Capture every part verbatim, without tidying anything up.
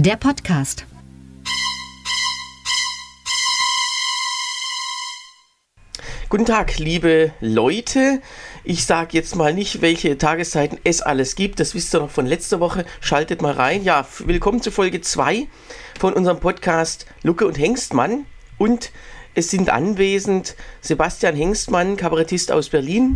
der Podcast. Guten Tag, liebe Leute. Ich sage jetzt mal nicht, welche Tageszeiten es alles gibt. Das wisst ihr noch von letzter Woche. Schaltet mal rein. Ja, willkommen zu Folge zwei von unserem Podcast Lucke und Hengstmann. Und es sind anwesend Sebastian Hengstmann, Kabarettist aus Berlin.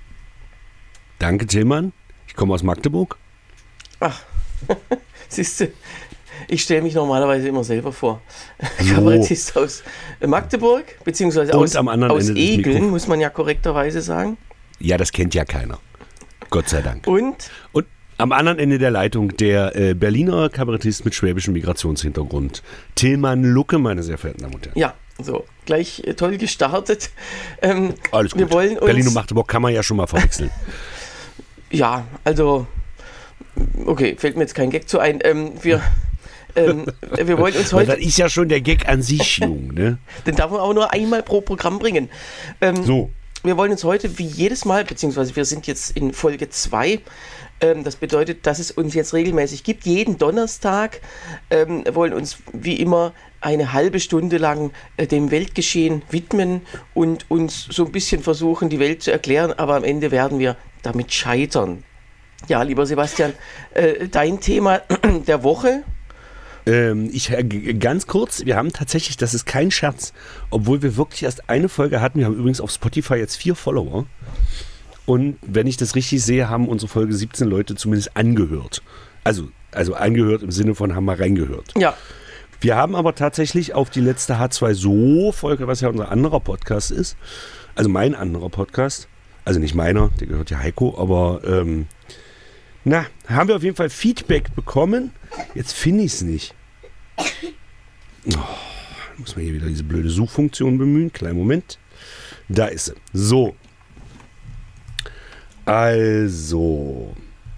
Danke, Tillmann. Ich komme aus Magdeburg. Ach, siehst du, ich stelle mich normalerweise immer selber vor. So. Kabarettist aus Magdeburg, beziehungsweise aus, am anderen aus Ende Egeln, muss man ja korrekterweise sagen. Ja, das kennt ja keiner. Gott sei Dank. Und? Und am anderen Ende der Leitung der äh, Berliner Kabarettist mit schwäbischem Migrationshintergrund. Tillmann Lucke, meine sehr verehrten Damen und Herren. Ja, so, gleich äh, toll gestartet. Ähm, Alles gut. Wir wollen uns Berlin und Magdeburg kann man ja schon mal verwechseln. Ja, also, okay, fällt mir jetzt kein Gag zu ein. Ähm, wir, ähm, wir wollen uns heute... Das ist ja schon der Gag an sich, Jung, ne? Den darf man auch nur einmal pro Programm bringen. Ähm, so. Wir wollen uns heute wie jedes Mal, beziehungsweise wir sind jetzt in Folge zwei, ähm, das bedeutet, dass es uns jetzt regelmäßig gibt, jeden Donnerstag, ähm, wollen uns wie immer eine halbe Stunde lang äh, dem Weltgeschehen widmen und uns so ein bisschen versuchen, die Welt zu erklären, aber am Ende werden wir damit scheitern. Ja, lieber Sebastian, äh, dein Thema der Woche? Ähm, ich äh, ganz kurz, wir haben tatsächlich, das ist kein Scherz, obwohl wir wirklich erst eine Folge hatten, wir haben übrigens auf Spotify jetzt vier Follower und wenn ich das richtig sehe, haben unsere Folge siebzehn Leute zumindest angehört. Also, also angehört im Sinne von haben mal reingehört. Ja. Wir haben aber tatsächlich auf die letzte H zwei So Folge, was ja unser anderer Podcast ist, also mein anderer Podcast, also nicht meiner, der gehört ja Heiko, aber ähm, na, haben wir auf jeden Fall Feedback bekommen. Jetzt finde ich es nicht. Oh, muss man hier wieder diese blöde Suchfunktion bemühen. Kleinen Moment. Da ist sie. So. Also.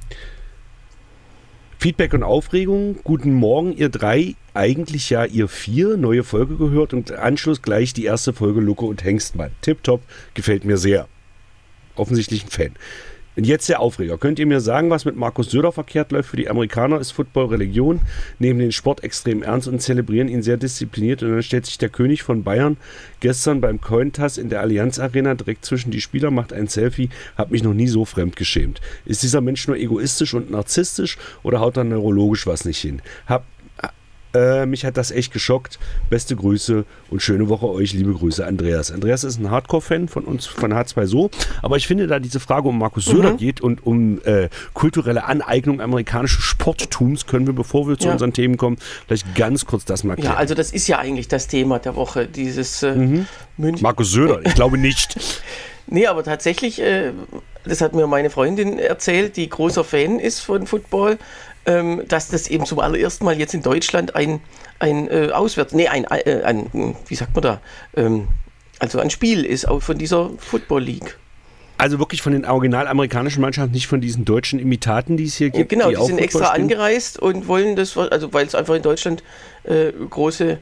Feedback und Aufregung. Guten Morgen, ihr drei. Eigentlich ja ihr vier. Neue Folge gehört und Anschluss gleich die erste Folge Lucke und Hengstmann. Tipptopp. Gefällt mir sehr. Offensichtlich ein Fan. Und jetzt der Aufreger. Könnt ihr mir sagen, was mit Markus Söder verkehrt läuft? Für die Amerikaner ist Football Religion, nehmen den Sport extrem ernst und zelebrieren ihn sehr diszipliniert. Und dann stellt sich der König von Bayern gestern beim Cointas in der Allianz Arena direkt zwischen die Spieler, macht ein Selfie, hat mich noch nie so fremdgeschämt. Ist dieser Mensch nur egoistisch und narzisstisch oder haut da neurologisch was nicht hin? Hab Äh, mich hat das echt geschockt. Beste Grüße und schöne Woche euch. Liebe Grüße, Andreas. Andreas ist ein Hardcore-Fan von uns, von H zwei So. Aber ich finde, da diese Frage um Markus Söder mhm. geht und um äh, kulturelle Aneignung amerikanischen Sporttums, können wir, bevor wir zu ja. unseren Themen kommen, vielleicht ganz kurz das mal klären. Ja, also das ist ja eigentlich das Thema der Woche, dieses äh, mhm. München. Markus Söder, ich glaube nicht. Nee, aber tatsächlich, äh, das hat mir meine Freundin erzählt, die großer Fan ist von Football, ähm, dass das eben zum allerersten Mal jetzt in Deutschland ein, ein äh, Auswärts, nee, ein, äh, ein, wie sagt man da, ähm, also ein Spiel ist auch von dieser Football League. Also wirklich von den original amerikanischen Mannschaften, nicht von diesen deutschen Imitaten, die es hier gibt? Genau, die, die sind extra spielen. angereist und wollen das, also weil es einfach in Deutschland äh, große,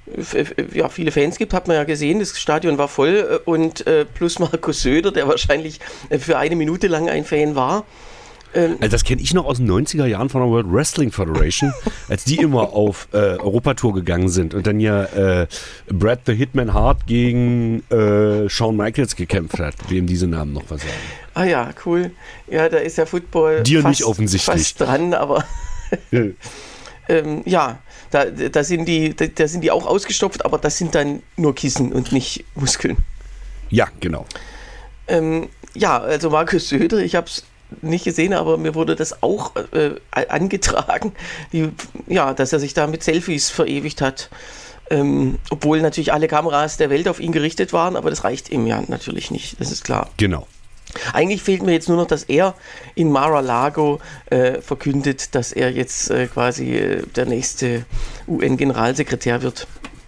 ja, viele Fans gibt, hat man ja gesehen, das Stadion war voll und äh, plus Markus Söder, der wahrscheinlich für eine Minute lang ein Fan war. Ähm, also das kenne ich noch aus den neunziger Jahren von der World Wrestling Federation, als die immer auf äh, Europatour gegangen sind und dann ja äh, Bret the Hitman Hart gegen äh, Shawn Michaels gekämpft hat, wem diese Namen noch was sagen. Ah ja, cool. Ja, da ist ja Football Dir fast, nicht offensichtlich. fast dran, aber ja. ähm, ja, da, da, sind die, da, da sind die auch ausgestopft, aber das sind dann nur Kissen und nicht Muskeln. Ja, genau. Ähm, ja, also Markus Söder, ich habe es nicht gesehen, aber mir wurde das auch äh, angetragen, die, ja, dass er sich da mit Selfies verewigt hat, ähm, obwohl natürlich alle Kameras der Welt auf ihn gerichtet waren, aber das reicht ihm ja natürlich nicht, das ist klar. Genau. Eigentlich fehlt mir jetzt nur noch, dass er in Mar-a-Lago äh, verkündet, dass er jetzt äh, quasi äh, der nächste U N-Generalsekretär wird.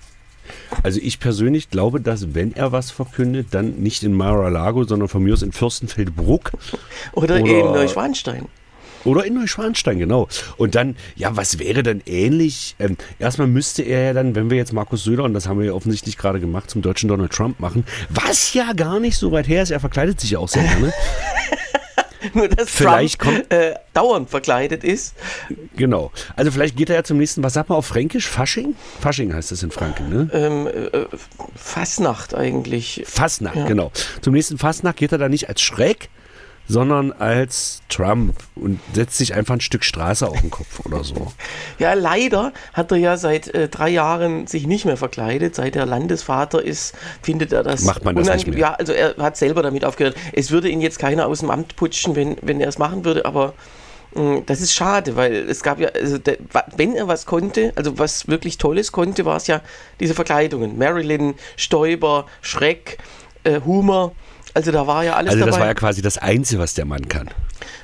Also ich persönlich glaube, dass wenn er was verkündet, dann nicht in Mar-a-Lago, sondern von mir aus in Fürstenfeldbruck. Oder, oder in Neuschwanstein. Oder in Neuschwanstein, genau. Und dann, ja, was wäre dann ähnlich? Ähm, erstmal müsste er ja dann, wenn wir jetzt Markus Söder, und das haben wir ja offensichtlich gerade gemacht, zum deutschen Donald Trump machen, was ja gar nicht so weit her ist, er verkleidet sich ja auch sehr gerne. Nur, dass vielleicht Trump kommt, äh, dauernd verkleidet ist. Genau. Also vielleicht geht er ja zum nächsten, was sagt man auf Fränkisch? Fasching? Fasching heißt das in Franken, ne? Ähm, äh, Fasnacht eigentlich. Fasnacht, Ja. genau. Zum nächsten Fasnacht geht er da nicht als Schreck, sondern als Trump und setzt sich einfach ein Stück Straße auf den Kopf oder so. Ja, leider hat er ja seit äh, drei Jahren sich nicht mehr verkleidet. Seit er Landesvater ist, findet er das Macht man das nicht mehr? Ja, also er hat selber damit aufgehört. Es würde ihn jetzt keiner aus dem Amt putschen, wenn, wenn er es machen würde, aber mh, das ist schade, weil es gab ja, also der, wenn er was konnte, also was wirklich Tolles konnte, war es ja diese Verkleidungen. Marilyn, Stoiber, Schreck, äh, Humor. Also da war ja alles Also das dabei. war ja quasi das Einzige, was der Mann kann.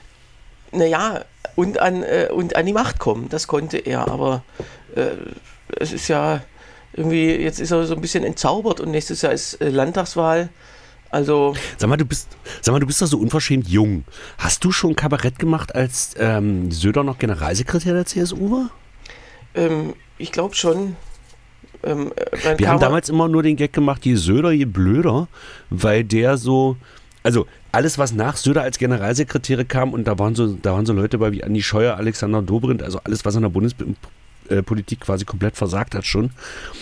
Naja, und an, äh, und an die Macht kommen, das konnte er, aber äh, es ist ja irgendwie, jetzt ist er so ein bisschen entzaubert und nächstes Jahr ist äh, Landtagswahl, also... Sag mal, du bist, sag mal, du bist doch so unverschämt jung. Hast du schon Kabarett gemacht, als ähm, Söder noch Generalsekretär der C S U war? Ähm, ich glaube schon. Ähm, Wir haben damals immer nur den Gag gemacht, je Söder, je blöder, weil der so, also alles, was nach Söder als Generalsekretäre kam, und da waren so, da waren so Leute bei wie Andi Scheuer, Alexander Dobrindt, also alles, was in der Bundespolitik quasi komplett versagt hat schon.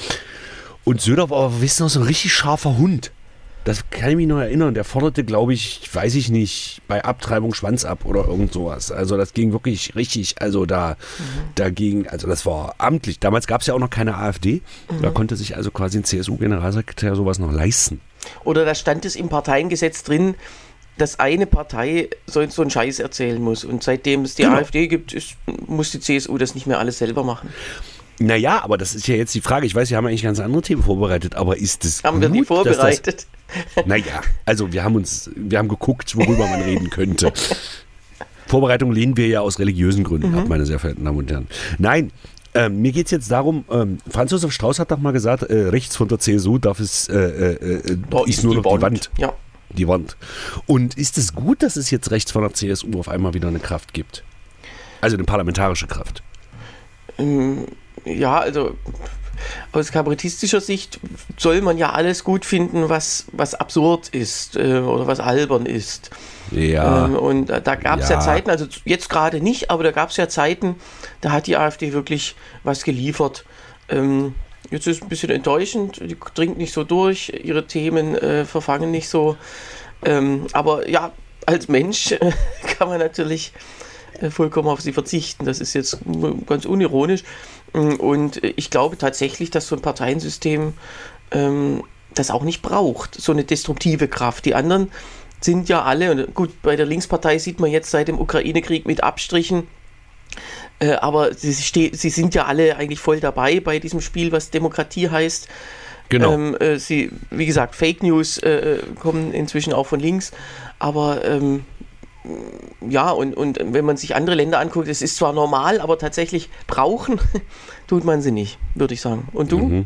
Und Söder war aber, wisst ihr noch, so ein richtig scharfer Hund. Das kann ich mich noch erinnern. Der forderte, glaube ich, weiß ich nicht, bei Abtreibung Schwanz ab oder irgend sowas. Also das ging wirklich richtig, also da, mhm. dagegen, also das war amtlich. Damals gab es ja auch noch keine AfD. Mhm. Da konnte sich also quasi ein C S U-Generalsekretär sowas noch leisten. Oder da stand es im Parteiengesetz drin, dass eine Partei so, so einen Scheiß erzählen muss. Und seitdem es die genau. AfD gibt, ist, muss die C S U das nicht mehr alles selber machen. Naja, aber das ist ja jetzt die Frage. Ich weiß, wir haben eigentlich ganz andere Themen vorbereitet, aber ist es Haben gut, wir die vorbereitet? Das, naja, also wir haben uns, wir haben geguckt, worüber man reden könnte. Vorbereitung lehnen wir ja aus religiösen Gründen mhm. ab, meine sehr verehrten Damen und Herren. Nein, ähm, mir geht es jetzt darum, ähm, Franz Josef Strauß hat doch mal gesagt, äh, rechts von der C S U darf es, äh, äh, da ist nur noch die Wand. Ja. Die Wand. Und ist es gut, dass es jetzt rechts von der C S U auf einmal wieder eine Kraft gibt? Also eine parlamentarische Kraft. Ähm, ja, also aus kabarettistischer Sicht soll man ja alles gut finden, was, was absurd ist äh, oder was albern ist. Ja. Ähm, und da, da gab es ja. ja Zeiten, also jetzt gerade nicht, aber da gab es ja Zeiten, da hat die AfD wirklich was geliefert. Ähm, jetzt ist es ein bisschen enttäuschend, die dringt nicht so durch, ihre Themen äh, verfangen nicht so. Ähm, aber ja, als Mensch äh, kann man natürlich äh, vollkommen auf sie verzichten. Das ist jetzt ganz unironisch. Und ich glaube tatsächlich, dass so ein Parteiensystem ähm, das auch nicht braucht, so eine destruktive Kraft. Die anderen sind ja alle, und gut, bei der Linkspartei sieht man jetzt seit dem Ukraine-Krieg mit Abstrichen, äh, aber sie, ste- sie sind ja alle eigentlich voll dabei bei diesem Spiel, was Demokratie heißt. Genau. Ähm, äh, sie, wie gesagt, Fake News äh, kommen inzwischen auch von links, aber ähm, ja, und, und wenn man sich andere Länder anguckt, es ist zwar normal, aber tatsächlich brauchen tut man sie nicht, würde ich sagen. Und du? Mhm.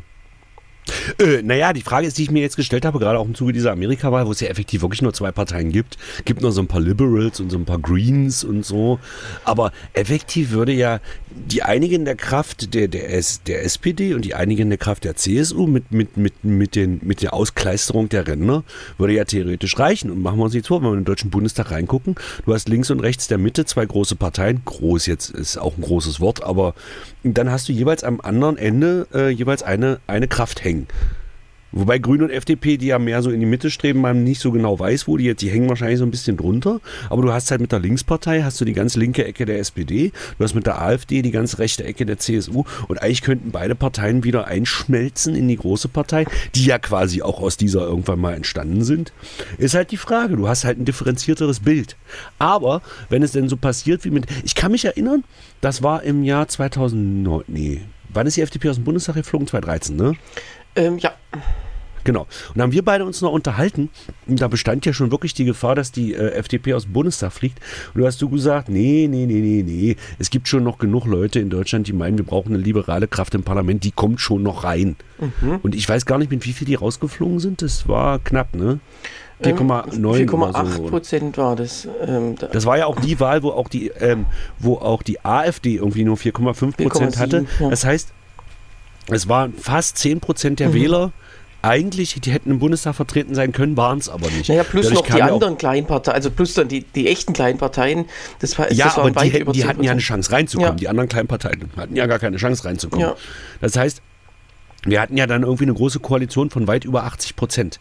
Äh, naja, die Frage ist, die ich mir jetzt gestellt habe, gerade auch im Zuge dieser Amerika-Wahl, wo es ja effektiv wirklich nur zwei Parteien gibt, gibt noch so ein paar Liberals und so ein paar Greens und so, aber effektiv würde ja die einigende Kraft der, der, S, der S P D und die einigende Kraft der C S U mit, mit, mit, mit, den, mit der Auskleisterung der Ränder würde ja theoretisch reichen. Und machen wir uns nichts vor, wenn wir in den Deutschen Bundestag reingucken, du hast links und rechts der Mitte zwei große Parteien, groß jetzt ist auch ein großes Wort, aber dann hast du jeweils am anderen Ende äh, jeweils eine, eine Kraft hängen. Wobei Grüne und F D P, die ja mehr so in die Mitte streben, man nicht so genau weiß, wo die jetzt, die hängen wahrscheinlich so ein bisschen drunter. Aber du hast halt mit der Linkspartei, hast du die ganz linke Ecke der S P D, du hast mit der AfD die ganz rechte Ecke der C S U und eigentlich könnten beide Parteien wieder einschmelzen in die große Partei, die ja quasi auch aus dieser irgendwann mal entstanden sind. Ist halt die Frage, du hast halt ein differenzierteres Bild. Aber wenn es denn so passiert wie mit, ich kann mich erinnern, das war im Jahr zweitausendneun, nee, wann ist die F D P aus dem Bundestag geflogen? zweitausenddreizehn, ne? Ähm, ja. Genau. Und da haben wir beide uns noch unterhalten. Und da bestand ja schon wirklich die Gefahr, dass die äh, F D P aus dem Bundestag fliegt. Und du hast du gesagt, nee, nee, nee, nee, nee. Es gibt schon noch genug Leute in Deutschland, die meinen, wir brauchen eine liberale Kraft im Parlament. Die kommt schon noch rein. Mhm. Und ich weiß gar nicht, mit wie viel die rausgeflogen sind. Das war knapp, ne? vier Komma neun vier Komma acht Prozent war das. Ähm, da das war ja auch die Wahl, wo auch die, ähm, wo auch die AfD irgendwie nur vier Komma fünf Prozent hatte. Ja. Das heißt, es waren fast zehn Prozent der mhm. Wähler, eigentlich, die hätten im Bundestag vertreten sein können, waren es aber nicht. Naja, plus Dadurch noch die anderen kleinen Parteien, also plus dann die, die echten kleinen Parteien. Das war, ja, das aber weit die, hätten, über die hatten ja eine zehn Prozent. Chance reinzukommen. Ja. Die anderen kleinen Parteien hatten ja gar keine Chance reinzukommen. Ja. Das heißt, wir hatten ja dann irgendwie eine große Koalition von weit über achtzig Prozent.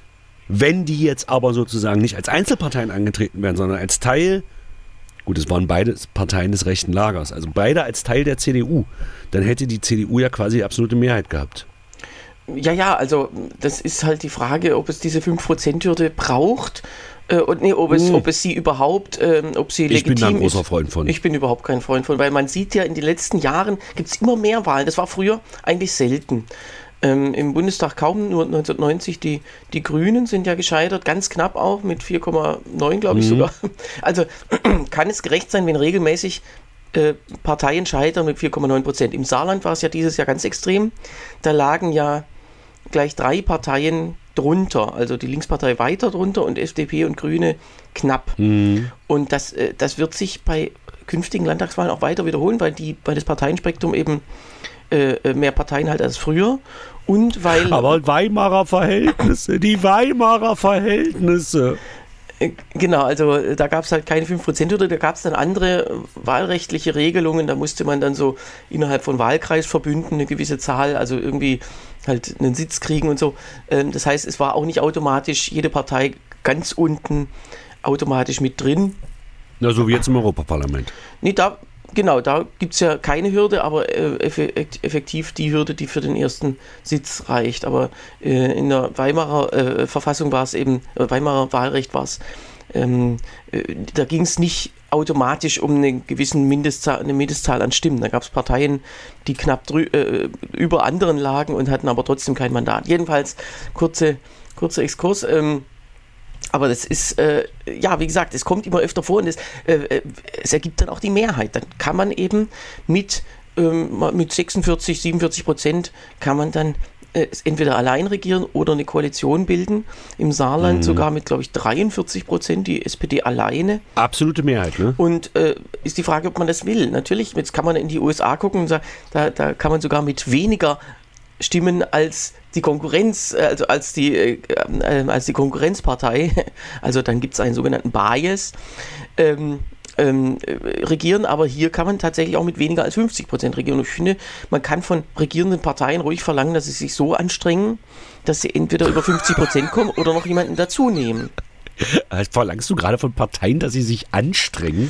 Wenn die jetzt aber sozusagen nicht als Einzelparteien angetreten wären, sondern als Teil, gut, es waren beide Parteien des rechten Lagers, also beide als Teil der C D U, dann hätte die C D U ja quasi absolute Mehrheit gehabt. Ja, ja, also das ist halt die Frage, ob es diese fünf Prozent Hürde braucht äh, und nee, ob, es, Hm. ob es sie überhaupt, ähm, ob sie Ich legitim bin da ein großer ist. Freund von. Ich bin überhaupt kein Freund von, weil man sieht ja, in den letzten Jahren gibt es immer mehr Wahlen. Das war früher eigentlich selten. Ähm, Im Bundestag kaum, nur neunzehnhundertneunzig, die, die Grünen sind ja gescheitert, ganz knapp auch, mit vier Komma neun, glaube ich Mhm. sogar. Also kann es gerecht sein, wenn regelmäßig äh, Parteien scheitern mit vier Komma neun Prozent. Im Saarland war es ja dieses Jahr ganz extrem. Da lagen ja gleich drei Parteien drunter, also die Linkspartei weiter drunter und F D P und Grüne knapp. Mhm. Und das, äh, das wird sich bei künftigen Landtagswahlen auch weiter wiederholen, weil, die, weil das Parteienspektrum eben äh, mehr Parteien halt als früher und weil... Aber Weimarer Verhältnisse, die Weimarer Verhältnisse. Äh, Genau, also äh, da gab es halt keine fünf Prozent Hürde, da gab es dann andere äh, wahlrechtliche Regelungen, da musste man dann so innerhalb von Wahlkreisverbünden eine gewisse Zahl, also irgendwie halt einen Sitz kriegen und so. Ähm, das heißt, es war auch nicht automatisch jede Partei ganz unten automatisch mit drin. Na, so wie jetzt im Europaparlament. Nee, da, genau, da gibt es ja keine Hürde, aber äh, eff- effektiv die Hürde, die für den ersten Sitz reicht. Aber äh, in der Weimarer äh, Verfassung war es eben, äh, Weimarer Wahlrecht war es, ähm, äh, da ging es nicht automatisch um eine gewisse Mindestzahl, eine Mindestzahl an Stimmen. Da gab es Parteien, die knapp drü- äh, über anderen lagen und hatten aber trotzdem kein Mandat. Jedenfalls, kurze, kurzer Exkurs. Ähm, Aber das ist, äh, ja, wie gesagt, es kommt immer öfter vor und es, äh, es ergibt dann auch die Mehrheit. Dann kann man eben mit, ähm, mit sechsundvierzig, siebenundvierzig Prozent kann man dann äh, entweder allein regieren oder eine Koalition bilden. Im Saarland Mhm. sogar mit, glaube ich, dreiundvierzig Prozent, die S P D alleine. Absolute Mehrheit, ne? Und äh, ist die Frage, ob man das will. Natürlich, jetzt kann man in die U S A gucken und sagen, da, da kann man sogar mit weniger Stimmen als die Konkurrenz, also als die, äh, als die Konkurrenzpartei, also dann gibt es einen sogenannten Bias, ähm, ähm, regieren, aber hier kann man tatsächlich auch mit weniger als fünfzig Prozent regieren. Und ich finde, man kann von regierenden Parteien ruhig verlangen, dass sie sich so anstrengen, dass sie entweder über fünfzig Prozent kommen oder noch jemanden dazu nehmen. Verlangst du gerade von Parteien, dass sie sich anstrengen?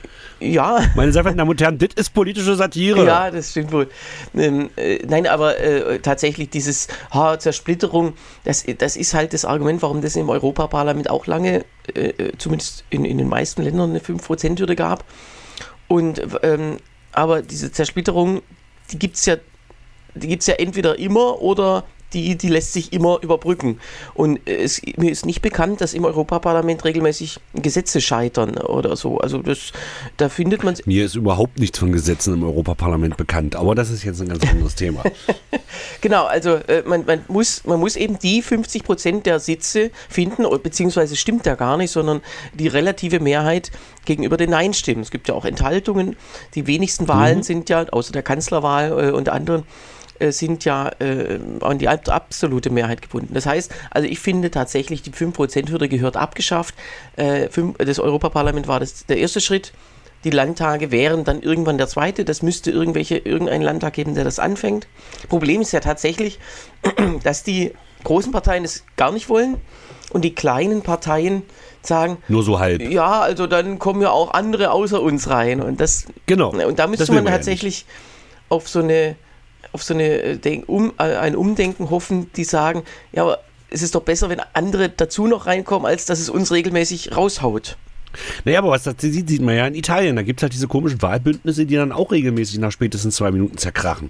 Ja. Meine sehr verehrten Damen und Herren, das ist politische Satire. Ja, das stimmt wohl. Ähm, äh, nein, aber äh, tatsächlich dieses ha, Zersplitterung, das, das ist halt das Argument, warum das im Europaparlament auch lange, äh, zumindest in, in den meisten Ländern, eine fünf Prozent Hürde gab. Und, ähm, aber diese Zersplitterung, die gibt es ja, die gibt's ja entweder immer oder die, die lässt sich immer überbrücken. Und es, mir ist nicht bekannt, dass im Europaparlament regelmäßig Gesetze scheitern oder so. Also das, da findet man... Mir ist überhaupt nichts von Gesetzen im Europaparlament bekannt, aber das ist jetzt ein ganz anderes Thema. Genau, also äh, man, man, muss, man muss eben die fünfzig Prozent der Sitze finden, beziehungsweise stimmt ja gar nicht, sondern die relative Mehrheit gegenüber den Nein-Stimmen. Es gibt ja auch Enthaltungen. Die wenigsten Wahlen mhm. sind ja, außer der Kanzlerwahl äh, und anderen, sind ja äh, an die absolute Mehrheit gebunden. Das heißt, also ich finde tatsächlich, die fünf Prozent Hürde gehört abgeschafft. Äh, fünf, das Europaparlament war das, der erste Schritt. Die Landtage wären dann irgendwann der zweite. Das müsste irgendwelche, irgendeinen Landtag geben, der das anfängt. Problem ist ja tatsächlich, dass die großen Parteien es gar nicht wollen und die kleinen Parteien sagen, nur so halb. Ja, also dann kommen ja auch andere außer uns rein. Und das, genau. Und da müsste man tatsächlich ja auf so eine auf so eine, um, ein Umdenken hoffen, die sagen, ja, aber es ist doch besser, wenn andere dazu noch reinkommen, als dass es uns regelmäßig raushaut. Naja, aber was das sieht, sieht man ja in Italien. Da gibt es halt diese komischen Wahlbündnisse, die dann auch regelmäßig nach spätestens zwei Minuten zerkrachen.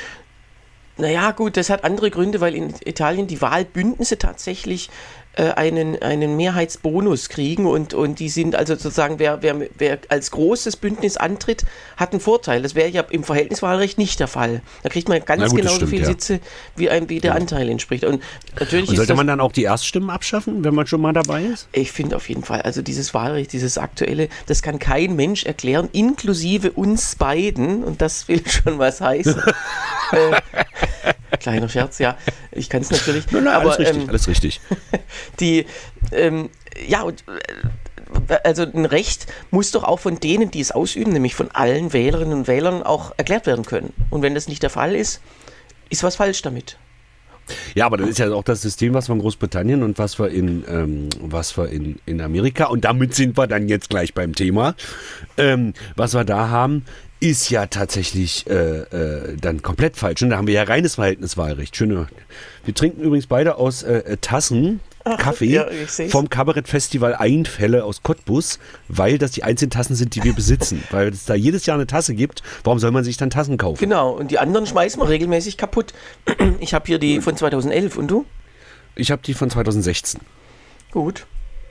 Naja, gut, das hat andere Gründe, weil in Italien die Wahlbündnisse tatsächlich äh, einen, einen Mehrheitsbonus kriegen und, und die sind also sozusagen, wer, wer, wer als großes Bündnis antritt, hat einen Vorteil. Das wäre ja im Verhältniswahlrecht nicht der Fall. Da kriegt man ganz gut, genauso viele ja. Sitze, wie, ein, wie der ja. Anteil entspricht. Und, natürlich und sollte ist das, man dann auch die Erststimmen abschaffen, wenn man schon mal dabei ist? Ich finde auf jeden Fall, also dieses Wahlrecht, dieses aktuelle, das kann kein Mensch erklären, inklusive uns beiden, und das will schon was heißen. äh, Kleiner Scherz, ja. Ich kann es natürlich. Nein, nein, aber, alles richtig, ähm, alles richtig. Die, ähm, ja, und äh, also ein Recht muss doch auch von denen, die es ausüben, nämlich von allen Wählerinnen und Wählern, auch erklärt werden können. Und wenn das nicht der Fall ist, ist was falsch damit. Ja, aber das ist ja auch das System, was wir in Großbritannien und was wir in, ähm, was wir in, in Amerika, und damit sind wir dann jetzt gleich beim Thema, ähm, was wir da haben, ist ja tatsächlich äh, äh, dann komplett falsch. Und da haben wir ja reines Verhältniswahlrecht. Schöne. Wir trinken übrigens beide aus äh, Tassen Kaffee ja, vom Kabarettfestival Einfälle aus Cottbus, weil das die einzigen Tassen sind, die wir besitzen. Weil es da jedes Jahr eine Tasse gibt, warum soll man sich dann Tassen kaufen? Genau, und die anderen schmeißen wir regelmäßig kaputt. Ich habe hier die von zweitausendelf, und du? Ich habe die von zweitausendsechzehn. Gut.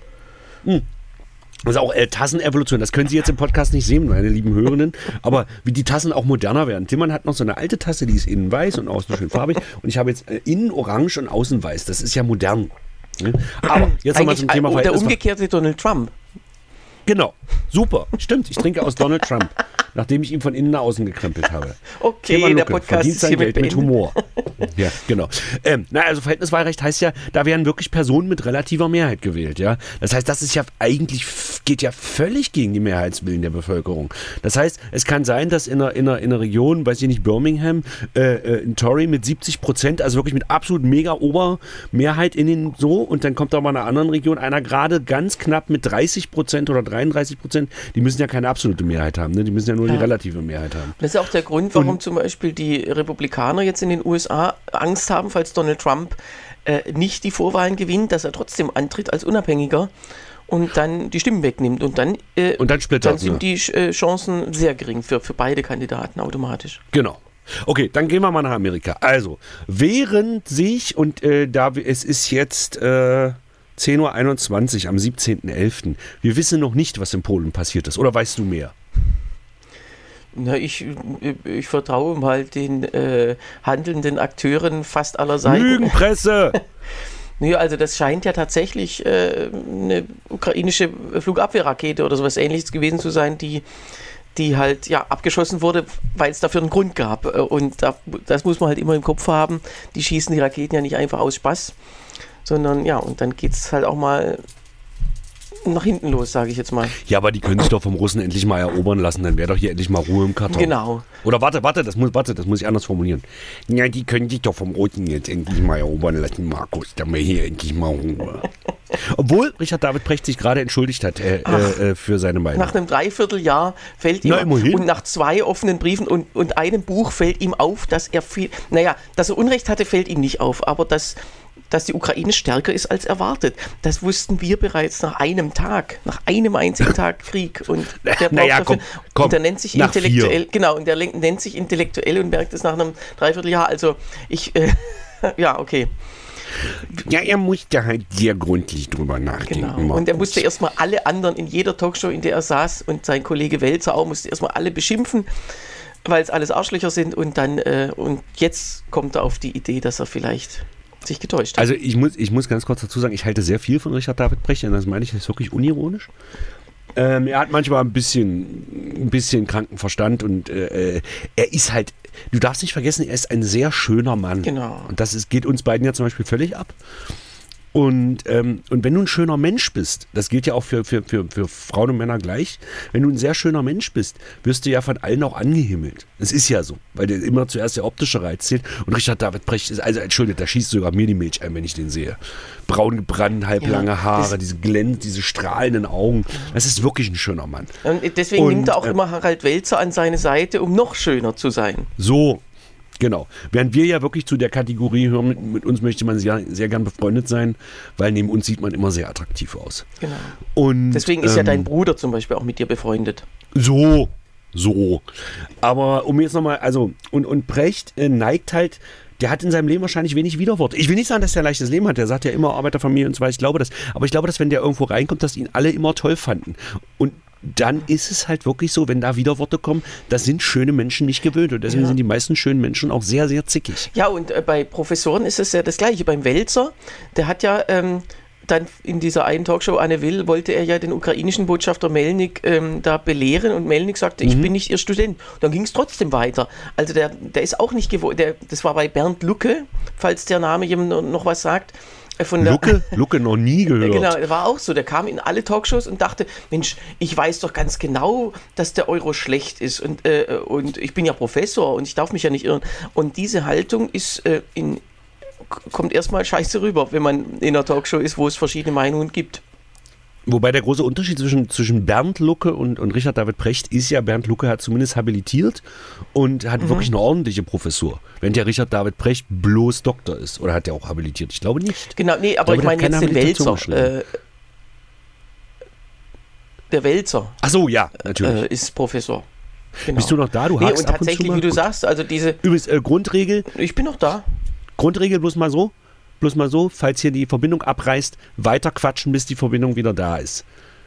Hm. Das ist auch äh, Tassenevolution. Das können Sie jetzt im Podcast nicht sehen, meine lieben Hörenden. Aber wie die Tassen auch moderner werden. Timmann hat noch so eine alte Tasse, die ist innen weiß und außen schön farbig. Und ich habe jetzt äh, innen orange und außen weiß. Das ist ja modern. Aber jetzt nochmal zum Thema Verhältniswahl. Der umgekehrte Donald Trump. Genau, super, stimmt. Ich trinke aus Donald Trump, nachdem ich ihn von innen nach außen gekrempelt habe. Okay, Thema der Lucke, Podcast verdient ist sein hiermit Geld mit beendet. Humor. Ja, genau. Ähm, na, also Verhältniswahlrecht heißt ja, da werden wirklich Personen mit relativer Mehrheit gewählt, ja. Das heißt, das ist ja eigentlich, geht ja völlig gegen die Mehrheitswillen der Bevölkerung. Das heißt, es kann sein, dass in einer, in einer, in einer Region, weiß ich nicht, Birmingham, äh, äh, ein Tory mit siebzig Prozent, also wirklich mit absolut mega Obermehrheit in den so, und dann kommt da mal in einer anderen Region einer gerade ganz knapp mit dreißig Prozent oder dreiunddreißig Prozent, die müssen ja keine absolute Mehrheit haben, ne? Die müssen ja nur Ja. die relative Mehrheit haben. Das ist auch der Grund, warum Und- zum Beispiel die Republikaner jetzt in den U S A Angst haben, falls Donald Trump äh, nicht die Vorwahlen gewinnt, dass er trotzdem antritt als Unabhängiger und dann die Stimmen wegnimmt. Und dann, äh, Und dann splittert dann sind die äh, Chancen sehr gering für, für beide Kandidaten automatisch. Genau. Okay, dann gehen wir mal nach Amerika. Also, während sich, und äh, da es ist jetzt äh, zehn Uhr einundzwanzig am siebzehnten elften Wir wissen noch nicht, was in Polen passiert ist. Oder weißt du mehr? Na, ich, ich vertraue mal den äh, handelnden Akteuren fast aller Seiten. Lügenpresse! Nee, also das scheint ja tatsächlich äh, eine ukrainische Flugabwehrrakete oder sowas Ähnliches gewesen zu sein, die, die halt ja abgeschossen wurde, weil es dafür einen Grund gab. Und da, das muss man halt immer im Kopf haben. Die schießen die Raketen ja nicht einfach aus Spaß, sondern ja, und dann geht es halt auch mal nach hinten los, sage ich jetzt mal. Ja, aber die können sich doch vom Russen endlich mal erobern lassen, dann wäre doch hier endlich mal Ruhe im Karton. Genau. Oder warte, warte, das muss, warte, das muss ich anders formulieren. Ja, die können sich doch vom Russen jetzt endlich mal erobern lassen, Markus, dann wir hier endlich mal Ruhe. Obwohl Richard David Precht sich gerade entschuldigt hat äh, äh, für seine Meinung. Nach einem Dreivierteljahr fällt ihm Na, immerhin. und nach zwei offenen Briefen und, und einem Buch fällt ihm auf, dass er viel, naja, dass er Unrecht hatte, fällt ihm nicht auf, aber dass, dass die Ukraine stärker ist als erwartet. Das wussten wir bereits nach einem Tag, nach einem einzigen Tag Krieg. Und der braucht Naja, dafür, komm, komm, und der nennt sich nach intellektuell, vier. genau, und der len- nennt sich intellektuell und merkt es nach einem Dreivierteljahr. Also ich, äh, ja, okay. Ja, er musste halt sehr gründlich drüber nachdenken. Genau. Und er Markus. musste erstmal alle anderen in jeder Talkshow, in der er saß, und sein Kollege Welzer auch, musste erstmal alle beschimpfen, weil es alles Arschlöcher sind. Und dann, äh, und jetzt kommt er auf die Idee, dass er vielleicht sich getäuscht hat. Also ich muss, ich muss ganz kurz dazu sagen, ich halte sehr viel von Richard David Precht, und das meine ich jetzt wirklich unironisch. Ähm, er hat manchmal ein bisschen, ein bisschen kranken Verstand, und äh, er ist halt, du darfst nicht vergessen, er ist ein sehr schöner Mann. Genau. Und das ist, geht uns beiden ja zum Beispiel völlig ab. Und, ähm, und wenn du ein schöner Mensch bist, das gilt ja auch für, für, für, für Frauen und Männer gleich, wenn du ein sehr schöner Mensch bist, wirst du ja von allen auch angehimmelt. Es ist ja so, weil der immer zuerst der optische Reiz zählt. Und Richard David Precht ist, also entschuldigt, da schießt sogar mir die Milch ein, wenn ich den sehe. Braun gebrannt, halblange Ja, Haare, das- diese glänz, diese strahlenden Augen. Das ist wirklich ein schöner Mann. Und deswegen Und, nimmt er auch äh, immer Harald Welzer an seine Seite, um noch schöner zu sein. So, genau. Während wir ja wirklich zu der Kategorie hören, mit, mit uns möchte man sehr, sehr gern befreundet sein, weil neben uns sieht man immer sehr attraktiv aus. Genau. Und, Deswegen ist ja ähm, dein Bruder zum Beispiel auch mit dir befreundet. So, so. Aber um jetzt nochmal, also, und, und Precht äh, neigt halt, der hat in seinem Leben wahrscheinlich wenig Widerworte. Ich will nicht sagen, dass der ein leichtes Leben hat, der sagt ja immer Arbeiterfamilie und so weiter, ich glaube das. Aber ich glaube, dass wenn der irgendwo reinkommt, dass ihn alle immer toll fanden. Und dann ist es halt wirklich so, wenn da Widerworte kommen, das sind schöne Menschen nicht gewöhnt. Und deswegen Ja. sind die meisten schönen Menschen auch sehr, sehr zickig. Ja, und äh, bei Professoren ist es ja das Gleiche. Beim Welzer, der hat ja ähm, dann in dieser einen Talkshow Anne Will wollte er ja den ukrainischen Botschafter Melnik ähm, da belehren und Melnik sagte, mhm. ich bin nicht Ihr Student. Dann ging es trotzdem weiter. Also der, der ist auch nicht gewohnt, das war bei Bernd Lucke, falls der Name jemand noch was sagt. Von der, Lucke? Lucke noch nie gehört. Genau, der war auch so. Der kam in alle Talkshows und dachte, Mensch, ich weiß doch ganz genau, dass der Euro schlecht ist und, äh, und ich bin ja Professor und ich darf mich ja nicht irren. Und diese Haltung ist äh, in, kommt erstmal scheiße rüber, wenn man in einer Talkshow ist, wo es verschiedene Meinungen gibt. Wobei der große Unterschied zwischen, zwischen Bernd Lucke und, und Richard David Precht ist ja, Bernd Lucke hat zumindest habilitiert und hat mhm. wirklich eine ordentliche Professur. Während der Richard David Precht bloß Doktor ist. Oder hat der auch habilitiert? Ich glaube nicht. Genau, nee, aber ich, ich meine jetzt den Wälzer. Äh, der Wälzer. Ach so, ja, natürlich. Äh, ist Professor. Genau. Bist du noch da? Du nee, hakst und ab tatsächlich, und zu mal. Wie du Gut. sagst, also diese... Übrigens, äh, Grundregel... Ich bin noch da. Grundregel bloß mal so, bloß mal so, falls hier die Verbindung abreißt, weiter quatschen, bis die Verbindung wieder da ist.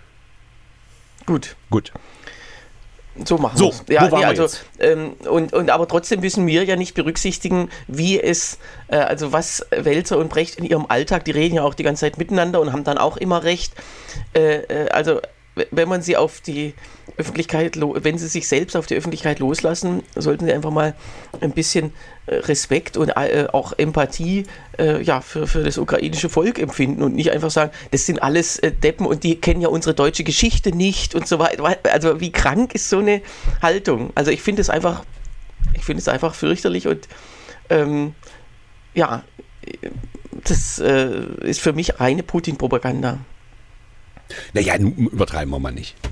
Gut. Gut. So machen so, wir es. Ja, wo waren nee, also, wir jetzt? Ähm, und, und aber trotzdem müssen wir ja nicht berücksichtigen, wie es, äh, also was Wälzer und Precht in ihrem Alltag, die reden ja auch die ganze Zeit miteinander und haben dann auch immer recht. Äh, äh, also wenn man sie auf die Öffentlichkeit, wenn sie sich selbst auf die Öffentlichkeit loslassen, sollten sie einfach mal ein bisschen Respekt und äh, auch Empathie äh, ja, für, für das ukrainische Volk empfinden und nicht einfach sagen, das sind alles äh, Deppen und die kennen ja unsere deutsche Geschichte nicht und so weiter. Also wie krank ist so eine Haltung? Also ich finde es einfach, ich finde es einfach fürchterlich und ähm, ja, das äh, ist für mich reine Putin-Propaganda. Naja, übertreiben wir mal nicht.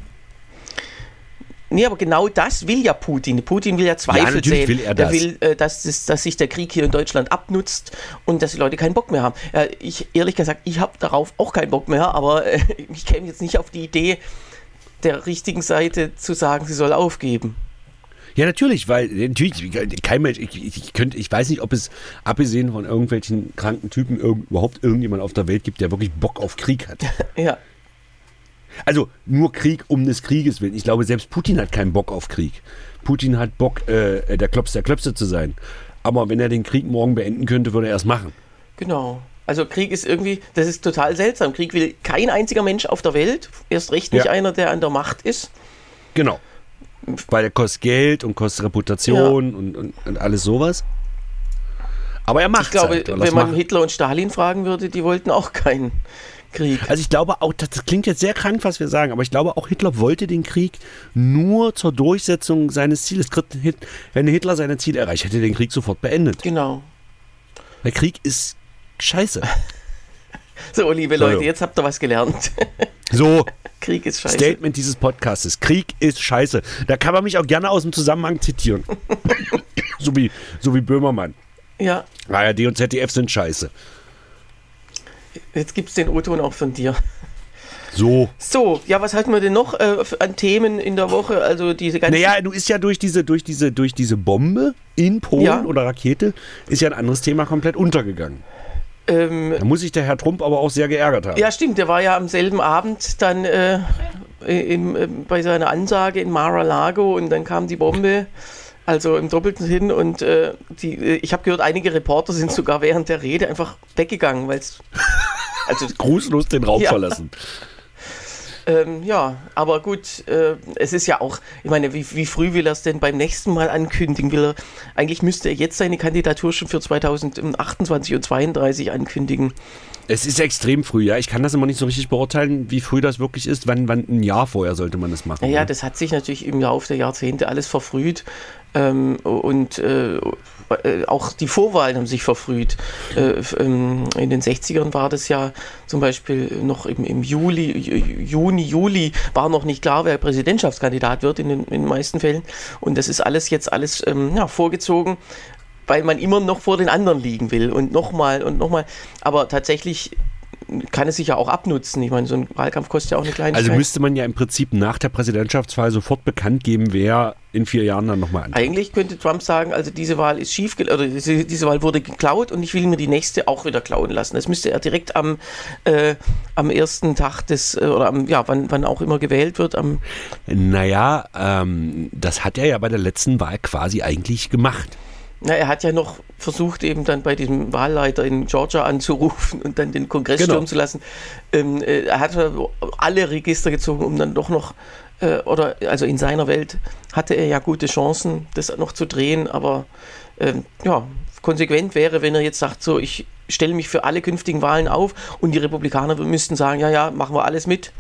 Nee, aber genau das will ja Putin. Putin will ja Zweifel ja, sehen. Will er das. Der will, äh, dass, das, dass sich der Krieg hier in Deutschland abnutzt und dass die Leute keinen Bock mehr haben. Äh, ich, ehrlich gesagt, ich habe darauf auch keinen Bock mehr, aber äh, ich käme jetzt nicht auf die Idee, der richtigen Seite zu sagen, sie soll aufgeben. Ja, natürlich, weil natürlich kein Mensch, ich, ich, könnte, ich weiß nicht, ob es abgesehen von irgendwelchen kranken Typen irgend, überhaupt irgendjemand auf der Welt gibt, der wirklich Bock auf Krieg hat. Ja. Also nur Krieg um des Krieges willen. Ich glaube, selbst Putin hat keinen Bock auf Krieg. Putin hat Bock, äh, der Klops der Klöpse zu sein. Aber wenn er den Krieg morgen beenden könnte, würde er es machen. Genau. Also Krieg ist irgendwie, das ist total seltsam. Krieg will kein einziger Mensch auf der Welt. Erst recht nicht ja. einer, der an der Macht ist. Genau. Weil er kostet Geld und kostet Reputation ja. und, und, und alles sowas. Aber er macht es. Ich glaube, halt, wenn man machen. Hitler und Stalin fragen würde, die wollten auch keinen Krieg. Also ich glaube auch, das klingt jetzt sehr krank, was wir sagen, aber ich glaube auch, Hitler wollte den Krieg nur zur Durchsetzung seines Zieles. Wenn Hitler seine Ziele erreicht, hätte er den Krieg sofort beendet. Genau. Der Krieg ist scheiße. So, liebe so, Leute, jetzt habt ihr was gelernt. So. Krieg ist scheiße. Statement dieses Podcastes. Krieg ist scheiße. Da kann man mich auch gerne aus dem Zusammenhang zitieren. so, wie, so wie Böhmermann. Ja. A R D und Z D F sind scheiße. Jetzt gibt es den O-Ton auch von dir. So. So, ja, was hatten wir denn noch äh, an Themen in der Woche? Also diese ganze. Naja, du ist ja durch diese, durch diese, durch diese Bombe in Polen ja. oder Rakete, ist ja ein anderes Thema komplett untergegangen. Ähm, da muss sich der Herr Trump aber auch sehr geärgert haben. Ja, stimmt, der war ja am selben Abend dann äh, in, äh, bei seiner Ansage in Mar-a-Lago und dann kam die Bombe. Also im Doppelten hin und äh, die, ich habe gehört, einige Reporter sind sogar während der Rede einfach weggegangen, weil es also grußlos den Raum ja. verlassen. Ähm, ja, aber gut, äh, es ist ja auch, ich meine, wie, wie früh will er es denn beim nächsten Mal ankündigen? Will er, eigentlich müsste er jetzt seine Kandidatur schon für zweitausendachtundzwanzig und zweitausenddreiunddreißig ankündigen. Es ist extrem früh, ja. Ich kann das immer nicht so richtig beurteilen, wie früh das wirklich ist. Wann, wann ein Jahr vorher sollte man das machen? Ja, ne? Das hat sich natürlich im Laufe der Jahrzehnte alles verfrüht. Ähm, und äh, auch die Vorwahlen haben sich verfrüht. Äh, ähm, in den sechzigern war das ja zum Beispiel noch im, im Juli, Juni, Juli war noch nicht klar, wer Präsidentschaftskandidat wird in den, in den meisten Fällen. Und das ist alles jetzt alles ähm, ja, vorgezogen, weil man immer noch vor den anderen liegen will und nochmal und nochmal. Aber tatsächlich kann es sich ja auch abnutzen. Ich meine, so ein Wahlkampf kostet ja auch eine Kleinigkeit. Also müsste man ja im Prinzip nach der Präsidentschaftswahl sofort bekannt geben, wer in vier Jahren dann nochmal antritt. Eigentlich könnte Trump sagen, also diese Wahl ist schief, oder diese, diese Wahl wurde geklaut und ich will mir die nächste auch wieder klauen lassen. Das müsste er direkt am, äh, am ersten Tag des, oder am, ja, wann, wann auch immer gewählt wird. Am naja, ähm, das hat er ja bei der letzten Wahl quasi eigentlich gemacht. Na, er hat ja noch versucht, eben dann bei diesem Wahlleiter in Georgia anzurufen und dann den Kongress Genau. stürmen zu lassen. Ähm, äh, er hat alle Register gezogen, um dann doch noch, äh, oder also in seiner Welt hatte er ja gute Chancen, das noch zu drehen, aber ähm, ja, konsequent wäre, wenn er jetzt sagt, so, ich stelle mich für alle künftigen Wahlen auf und die Republikaner müssten sagen, ja, ja, machen wir alles mit.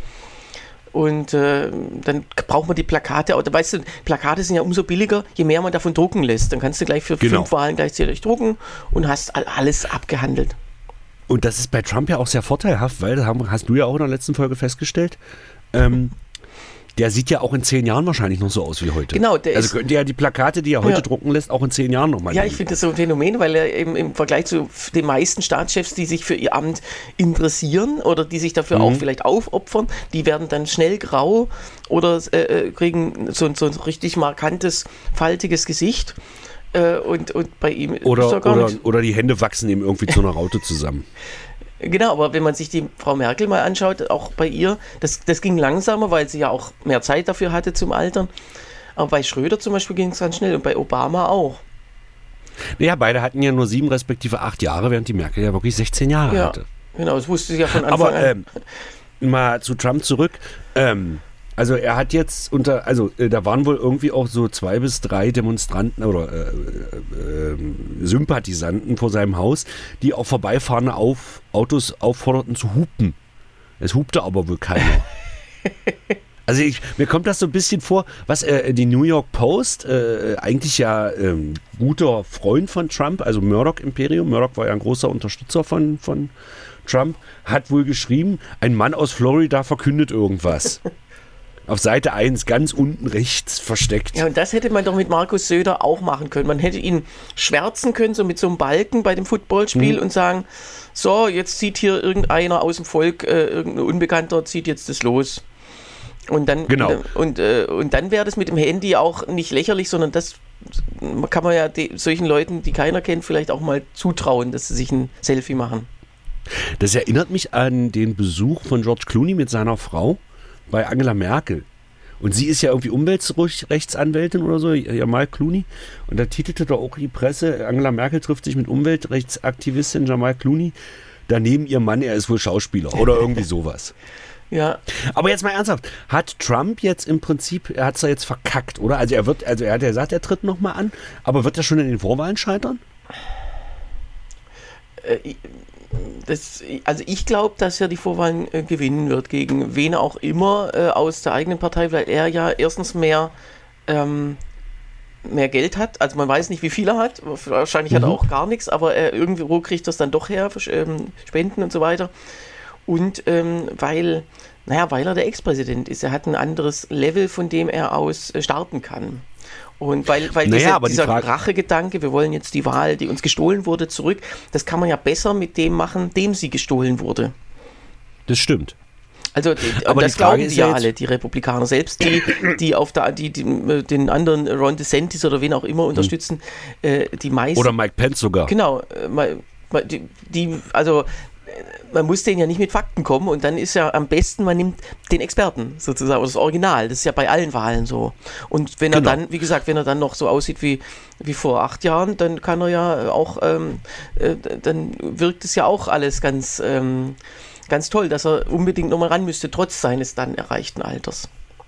Und äh, dann braucht man die Plakate, oder weißt du, Plakate sind ja umso billiger, je mehr man davon drucken lässt. Dann kannst du gleich für Genau. fünf Wahlen gleichzeitig drucken und hast alles abgehandelt. Und das ist bei Trump ja auch sehr vorteilhaft, weil, das hast du ja auch in der letzten Folge festgestellt, ähm, der sieht ja auch in zehn Jahren wahrscheinlich noch so aus wie heute. Genau, der also ist, könnte ja die Plakate, die er heute Ja. drucken lässt, auch in zehn Jahren nochmal. ja, ich finde das so ein Phänomen, weil er eben im Vergleich zu den meisten Staatschefs, die sich für ihr Amt interessieren oder die sich dafür Mhm. auch vielleicht aufopfern, die werden dann schnell grau oder äh, kriegen so, so ein richtig markantes, faltiges Gesicht. Äh, und, und bei ihm ist Oder, da gar oder, nichts. oder die Hände wachsen ihm irgendwie zu einer Raute zusammen. Genau, aber wenn man sich die Frau Merkel mal anschaut, auch bei ihr, das, das ging langsamer, weil sie ja auch mehr Zeit dafür hatte zum Altern. Aber bei Schröder zum Beispiel ging es ganz schnell und bei Obama auch. Naja, beide hatten ja nur sieben respektive acht Jahre, während die Merkel ja wirklich sechzehn Jahre Ja, hatte. genau, das wusste sie ja von Anfang Aber an. ähm, mal zu Trump zurück. Ähm, also er hat jetzt unter, also äh, da waren wohl irgendwie auch so zwei bis drei Demonstranten oder äh, äh, äh, Sympathisanten vor seinem Haus, die auch vorbeifahrende auf, Autos aufforderten zu hupen. Es hupte aber wohl keiner. Also ich, mir kommt das so ein bisschen vor, was äh, die New York Post, äh, eigentlich ja ähm, guter Freund von Trump, also Murdoch-Imperium, Murdoch war ja ein großer Unterstützer von, von Trump, hat wohl geschrieben, ein Mann aus Florida verkündet irgendwas. Auf Seite eins, ganz unten rechts versteckt. Ja, und das hätte man doch mit Markus Söder auch machen können. Man hätte ihn schwärzen können, so mit so einem Balken bei dem Footballspiel Mhm. und sagen, so, jetzt zieht hier irgendeiner aus dem Volk, äh, irgendein Unbekannter zieht jetzt das los. Und dann, Genau. und, äh, und dann wäre das mit dem Handy auch nicht lächerlich, sondern das kann man ja de, solchen Leuten, die keiner kennt, vielleicht auch mal zutrauen, dass sie sich ein Selfie machen. Das erinnert mich an den Besuch von George Clooney mit seiner Frau bei Angela Merkel. Und sie ist ja irgendwie Umweltrechtsanwältin oder so, Jamal Clooney. Und da titelte doch auch die Presse, Angela Merkel trifft sich mit Umweltrechtsaktivistin Jamal Clooney. Daneben ihr Mann, er ist wohl Schauspieler oder irgendwie sowas. Ja, Aber jetzt mal ernsthaft, hat Trump jetzt im Prinzip, er hat es ja jetzt verkackt, oder? Also er wird, also er hat ja gesagt, er tritt nochmal an, aber wird er schon in den Vorwahlen scheitern? äh, Das, also ich glaube, dass er die Vorwahlen äh, gewinnen wird, gegen wen auch immer äh, aus der eigenen Partei, weil er ja erstens mehr, ähm, mehr Geld hat. Also man weiß nicht, wie viel er hat. Wahrscheinlich hat er Mhm. auch gar nichts, aber er, irgendwo kriegt er es dann doch her, für, ähm, Spenden und so weiter. Und ähm, weil, naja, weil er der Ex-Präsident ist. Er hat ein anderes Level, von dem er aus äh, starten kann. Und weil, weil Naja, diese, aber die dieser Frage- Rachegedanke, wir wollen jetzt die Wahl, die uns gestohlen wurde, zurück, das kann man ja besser mit dem machen, dem sie gestohlen wurde. Das stimmt. Also die, Aber das die Frage glauben ist die ja ja jetzt- alle, die Republikaner. Selbst die, die auf der, die, die den anderen Ron DeSantis oder wen auch immer unterstützen, äh, die meisten. Oder Mike Pence sogar. Genau, äh, mal- mal die, die, also äh, man muss denen ja nicht mit Fakten kommen und dann ist ja am besten, man nimmt den Experten sozusagen, oder das Original, das ist ja bei allen Wahlen so. Und wenn er Genau. dann, wie gesagt, wenn er dann noch so aussieht wie, wie vor acht Jahren, dann kann er ja auch, ähm, äh, dann wirkt es ja auch alles ganz, ähm, ganz toll, dass er unbedingt nochmal ran müsste, trotz seines dann erreichten Alters.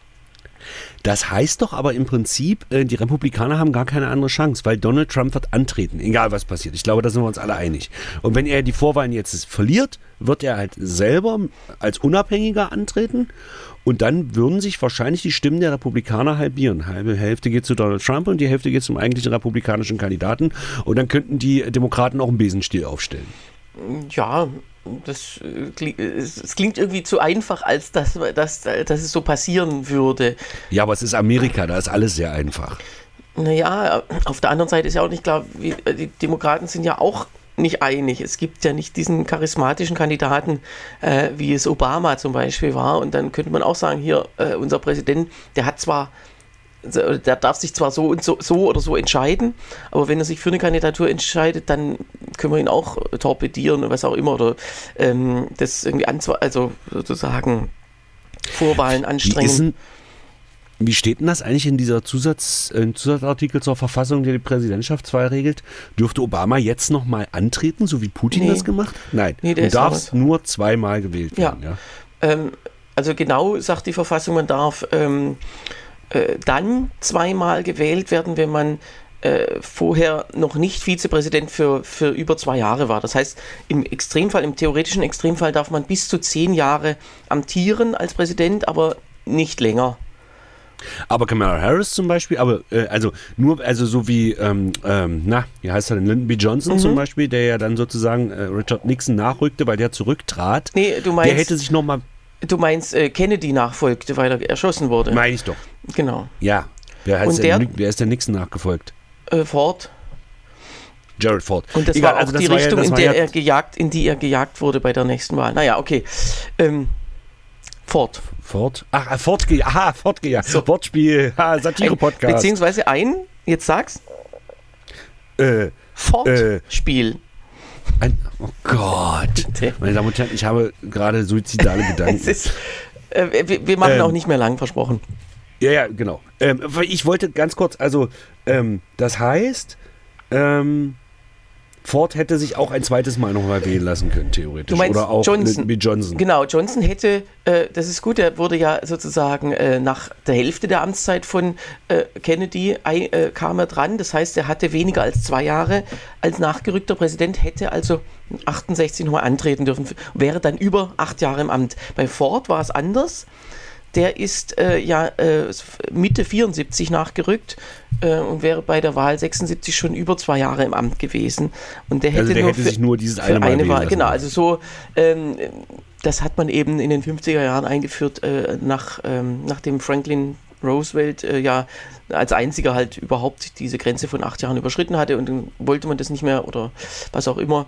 Das heißt doch aber im Prinzip, äh, die Republikaner haben gar keine andere Chance, weil Donald Trump wird antreten, egal was passiert. Ich glaube, da sind wir uns alle einig. Und wenn er die Vorwahlen jetzt verliert, wird er halt selber als Unabhängiger antreten und dann würden sich wahrscheinlich die Stimmen der Republikaner halbieren. Halbe Hälfte geht zu Donald Trump und die Hälfte geht zum eigentlichen republikanischen Kandidaten und dann könnten die Demokraten auch einen Besenstiel aufstellen. Ja, das, äh, kling, es, es klingt irgendwie zu einfach, als dass, dass, dass es so passieren würde. Ja, aber es ist Amerika, da ist alles sehr einfach. Naja, auf der anderen Seite ist ja auch nicht klar, wie, die Demokraten sind ja auch nicht einig. Es gibt ja nicht diesen charismatischen Kandidaten, äh, wie es Obama zum Beispiel war. Und dann könnte man auch sagen, hier, äh, unser Präsident, der hat zwar, der darf sich zwar so und so, so oder so entscheiden, aber wenn er sich für eine Kandidatur entscheidet, dann können wir ihn auch torpedieren und was auch immer oder ähm, das irgendwie anzwe- also sozusagen Vorwahlen Wie ist anstrengen. denn, Wie steht denn das eigentlich in dieser Zusatz, äh, Zusatzartikel zur Verfassung, der die Präsidentschaftswahl regelt? Dürfte Obama jetzt nochmal antreten, so wie Putin Nee. das gemacht hat? Nein, Nee, der du ist darfst raus. nur zweimal gewählt Ja. werden. Ja. Ähm, also genau sagt die Verfassung, man darf ähm, äh, dann zweimal gewählt werden, wenn man äh, vorher noch nicht Vizepräsident für, für über zwei Jahre war. Das heißt, im Extremfall, im theoretischen Extremfall darf man bis zu zehn Jahre amtieren als Präsident, aber nicht länger. Aber Kamala Harris zum Beispiel, aber äh, also nur, also so wie, ähm, ähm, na, wie heißt er denn, Lyndon B. Johnson Mhm. zum Beispiel, der ja dann sozusagen äh, Richard Nixon nachrückte, weil der zurücktrat. Nee, du Der meinst, hätte sich nochmal, du meinst äh, Kennedy nachfolgte, weil er erschossen wurde. meine ich doch, Genau. ja. Wer, heißt Und der, der- wer ist der Nixon nachgefolgt? Äh, Ford. Gerald Ford. Und das Egal, war auch also das die war ja- Richtung, das in war der ja- er gejagt, in die er gejagt wurde bei der nächsten Wahl. Naja, okay. Ähm, Ford. Ford? Ach, Ford, aha, Ford, ja. So. Wortspiel, ha, Satire-Podcast. Beziehungsweise ein, jetzt sag's, Äh, Ford-Spiel. ein, oh Gott. Bitte. Meine Damen und Herren, ich habe gerade suizidale Es Gedanken. ist, äh, wir, wir machen Ähm. auch nicht mehr lang, versprochen. Ja, ja, genau. Ähm, weil ich wollte ganz kurz, also, ähm, das heißt, ähm, Ford hätte sich auch ein zweites Mal nochmal wählen lassen können, theoretisch. Du meinst Oder auch Johnson. Lyndon B. Johnson. Genau, Johnson hätte, äh, das ist gut, er wurde ja sozusagen äh, nach der Hälfte der Amtszeit von äh, Kennedy ein, äh, kam er dran. Das heißt, er hatte weniger als zwei Jahre als nachgerückter Präsident, hätte also achtundsechzig nochmal antreten dürfen, wäre dann über acht Jahre im Amt. Bei Ford war es anders. Der ist äh, ja äh, Mitte vierundsiebzig nachgerückt äh, und wäre bei der Wahl sechsundsiebzig schon über zwei Jahre im Amt gewesen. Und der hätte, Also der nur hätte für, sich nur dieses für eine Mal eine wählen Wahl, lassen genau, können. also so, ähm, das hat man eben in den fünfziger Jahren eingeführt, äh, nach, ähm, nachdem Franklin Roosevelt äh, ja als einziger halt überhaupt diese Grenze von acht Jahren überschritten hatte und dann wollte man das nicht mehr oder was auch immer.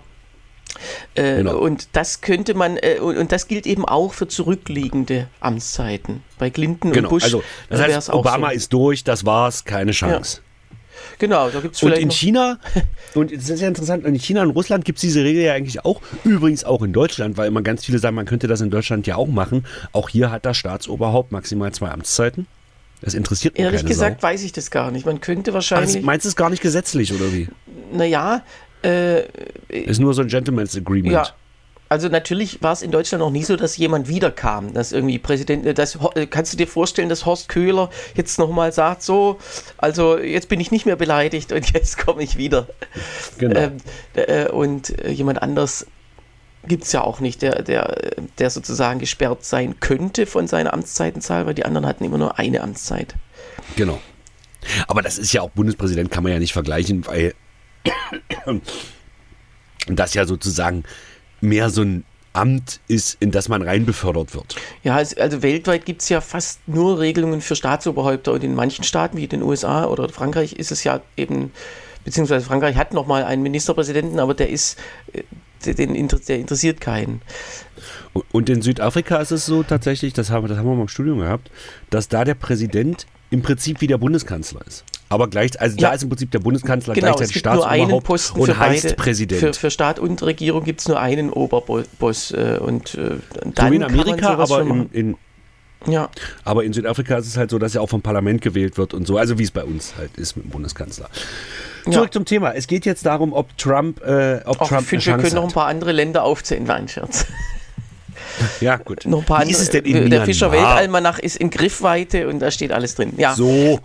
Äh, Genau. Und das könnte man, äh, und, und das gilt eben auch für zurückliegende Amtszeiten. Bei Clinton Genau, und Bush also das äh, heißt, wär's auch Obama so. ist durch, das war's, keine Chance. Genau, da gibt es Und vielleicht in noch, China, und das ist ja interessant, und in China und Russland gibt es diese Regel ja eigentlich auch, übrigens auch in Deutschland, weil immer ganz viele sagen, man könnte das in Deutschland ja auch machen. Auch hier hat das Staatsoberhaupt maximal zwei Amtszeiten. Das interessiert nur ehrlich keine gesagt Sau. weiß ich das gar nicht. Man könnte Also, wahrscheinlich, meinst du es gar nicht gesetzlich, oder wie? naja, äh, Ist nur so ein Gentleman's Agreement. ja, also natürlich war es in Deutschland noch nie so, dass jemand wiederkam, dass irgendwie Präsident, äh, das, äh, kannst du dir vorstellen, dass Horst Köhler jetzt nochmal sagt, so, also jetzt bin ich nicht mehr beleidigt und jetzt komme ich wieder. Genau. Ähm, äh, und äh, jemand anders gibt es ja auch nicht, der, der, der sozusagen gesperrt sein könnte von seiner Amtszeitenzahl, weil die anderen hatten immer nur eine Amtszeit. Genau. Aber das ist ja auch Bundespräsident, kann man ja nicht vergleichen, weil das ja sozusagen mehr so ein Amt ist, in das man rein befördert wird. Ja, also, also weltweit gibt es ja fast nur Regelungen für Staatsoberhäupter und in manchen Staaten wie den U S A oder Frankreich ist es ja eben, beziehungsweise Frankreich hat nochmal einen Ministerpräsidenten, aber der ist, äh, den, der interessiert keinen. Und in Südafrika ist es so tatsächlich, das haben, das haben wir mal im Studium gehabt, dass da der Präsident im Prinzip wie der Bundeskanzler ist. Aber gleich, also Ja. da ist im Prinzip der Bundeskanzler Genau, es gleichzeitig gibt nur einen Staatsoberhaupt Posten und für heißt beide. Präsident. Für, für Staat und Regierung gibt es nur einen Oberboss. Äh, und äh, dann so wie in kann man Amerika, sowas aber schon in, machen. in, Ja, aber in Südafrika ist es halt so, dass er auch vom Parlament gewählt wird und so, also wie es bei uns halt ist mit dem Bundeskanzler. ja. Zurück zum Thema. Es geht jetzt darum, ob Trump, äh, ob Auch, Trump ich finde, eine wir Chance können noch ein hat. paar andere Länder aufzählen. Nein, Scherz. Ja, gut. Noch ein paar Wie ist es andere. denn in Der Myanmar? Fischer Weltalmanach ist in Griffweite und da steht alles drin. Ja, So.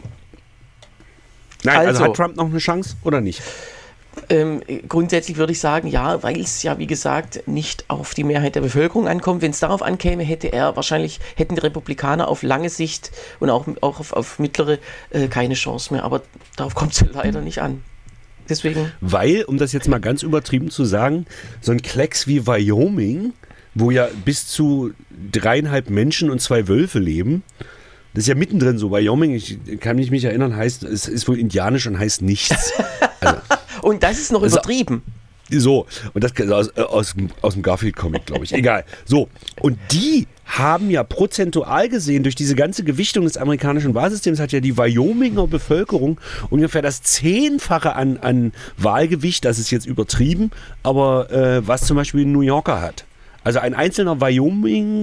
Nein, also, Also. hat Trump noch eine Chance oder nicht? ähm, grundsätzlich würde ich sagen, ja, weil es ja, wie gesagt, nicht auf die Mehrheit der Bevölkerung ankommt. Wenn es darauf ankäme, hätte er wahrscheinlich, hätten die Republikaner auf lange Sicht und auch, auch auf, auf mittlere äh, keine Chance mehr. Aber darauf kommt es leider nicht an. Deswegen. Weil, um das jetzt mal ganz übertrieben zu sagen, so ein Klecks wie Wyoming, wo ja bis zu dreieinhalb Menschen und zwei Wölfe leben, das ist ja mittendrin so. Wyoming, ich kann mich nicht erinnern, heißt, es ist wohl indianisch und heißt nichts. Also, Und das ist noch Also- übertrieben. so, und das aus, aus, aus dem Garfield-Comic, glaube ich. Egal. So, und die haben ja prozentual gesehen, durch diese ganze Gewichtung des amerikanischen Wahlsystems hat ja die Wyominger Bevölkerung ungefähr das Zehnfache an, an Wahlgewicht, das ist jetzt übertrieben, aber äh, was zum Beispiel ein New Yorker hat. Also ein einzelner Wyoming